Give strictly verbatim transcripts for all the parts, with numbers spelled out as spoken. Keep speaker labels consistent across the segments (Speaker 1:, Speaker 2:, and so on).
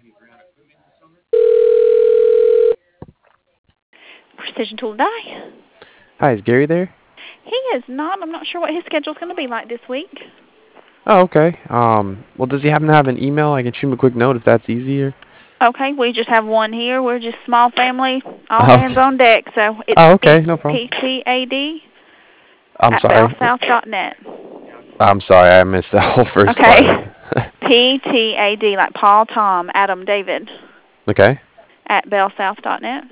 Speaker 1: Precision Tool Die.
Speaker 2: Hi, is Gary there?
Speaker 1: He is not. I'm not sure what his schedule's going to be like this week.
Speaker 2: Oh, okay. Um, well, does he happen to have an email? I can shoot him a quick note if that's easier.
Speaker 1: Okay, we just have one here. We're just small family, all
Speaker 2: Oh,
Speaker 1: hands on deck. So it's
Speaker 2: oh okay, no problem.
Speaker 1: P T A D
Speaker 2: I'm
Speaker 1: at bell
Speaker 2: sorry.
Speaker 1: south dot net.
Speaker 2: I'm sorry, I missed the whole first
Speaker 1: Okay.
Speaker 2: part.
Speaker 1: P T A D, like Paul, Tom, Adam, David,
Speaker 2: Okay.
Speaker 1: at bell south dot net.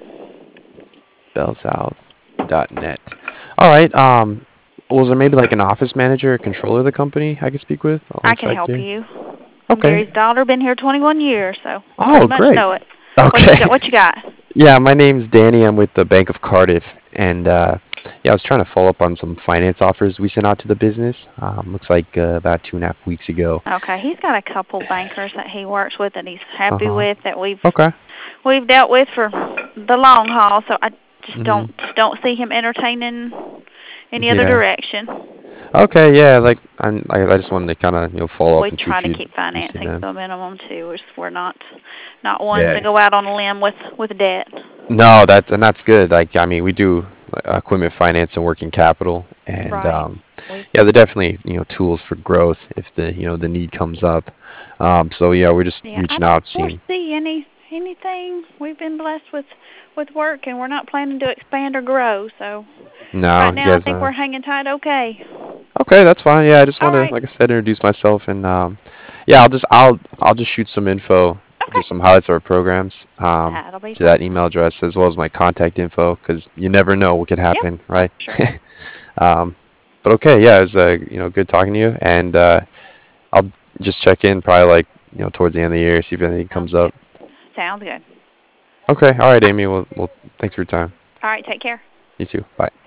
Speaker 2: bell south dot net. All right. Um, was there maybe like an office manager or controller of the company I could speak with
Speaker 1: I can
Speaker 2: alongside
Speaker 1: help
Speaker 2: Gary?
Speaker 1: you. I'm
Speaker 2: Okay.
Speaker 1: Gary's daughter. Been here twenty-one years, so
Speaker 2: Oh,
Speaker 1: pretty much
Speaker 2: great.
Speaker 1: know it. What
Speaker 2: Okay.
Speaker 1: you got? What you got?
Speaker 2: Yeah, my name's Danny. I'm with the Bank of Cardiff, and uh, yeah, I was trying to follow up on some finance offers we sent out to the business. Um, looks like uh, about two and a half weeks ago.
Speaker 1: Okay, he's got a couple bankers that he works with and he's
Speaker 2: Uh
Speaker 1: happy
Speaker 2: huh.
Speaker 1: with that we've
Speaker 2: Okay.
Speaker 1: we've dealt with for the long haul. So I just
Speaker 2: Mhm.
Speaker 1: don't don't see him entertaining any other
Speaker 2: Yeah.
Speaker 1: direction.
Speaker 2: Okay. Yeah. Like, I'm, I, I just wanted to kind of you know follow up
Speaker 1: We
Speaker 2: and see if
Speaker 1: try to
Speaker 2: you'd
Speaker 1: keep
Speaker 2: you seen
Speaker 1: financing
Speaker 2: them.
Speaker 1: to a minimum too. We're, just- we're not not ones to
Speaker 2: Yeah.
Speaker 1: go out on a limb with with debt.
Speaker 2: No, that's and that's good. Like, I mean, we do uh, equipment finance and working capital, and
Speaker 1: Right.
Speaker 2: um,
Speaker 1: We
Speaker 2: yeah, they're definitely you know tools for growth if the you know the need comes up. Um, so yeah, we're just
Speaker 1: yeah, I
Speaker 2: reaching
Speaker 1: don't
Speaker 2: out, seeing.
Speaker 1: foresee any anything. We've been blessed with with work, and we're not planning to expand or grow. So
Speaker 2: No,
Speaker 1: right
Speaker 2: you
Speaker 1: now, I
Speaker 2: guys.
Speaker 1: think
Speaker 2: Uh,
Speaker 1: we're hanging tight. Okay.
Speaker 2: okay, that's fine. Yeah, I just
Speaker 1: All
Speaker 2: want to,
Speaker 1: right.
Speaker 2: like I said, introduce myself, and um, yeah, I'll just I'll I'll just shoot some info,
Speaker 1: Okay.
Speaker 2: just some highlights of our programs, um,
Speaker 1: That'll be
Speaker 2: to that
Speaker 1: fine.
Speaker 2: email address as well as my contact info, because you never know what could
Speaker 1: Yep.
Speaker 2: happen, right?
Speaker 1: Sure.
Speaker 2: um, but okay, yeah, it was uh, you know good talking to you, and uh, I'll just check in probably like you know towards the end of the year, see if anything
Speaker 1: Sounds
Speaker 2: comes
Speaker 1: good.
Speaker 2: up.
Speaker 1: Sounds good.
Speaker 2: Okay, all right, Amy. Well, well, thanks for your time.
Speaker 1: All right. Take care.
Speaker 2: You too. Bye.